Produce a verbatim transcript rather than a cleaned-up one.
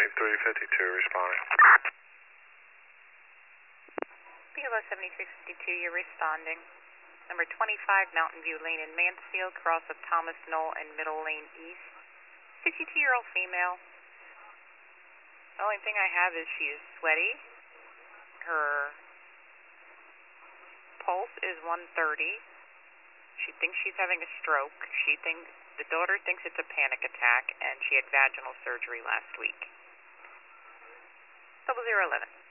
seventy-three fifty-two responding. B L S seventy-three fifty-two, you're responding. Number twenty-five, Mountain View Lane in Mansfield, cross of Thomas Knoll and Middle Lane East. sixty-two-year-old female. The only thing I have is she is sweaty. Her pulse is one thirty. She thinks she's having a stroke. She thinks the daughter thinks it's a panic attack, and she had vaginal surgery last week. Double zero eleven.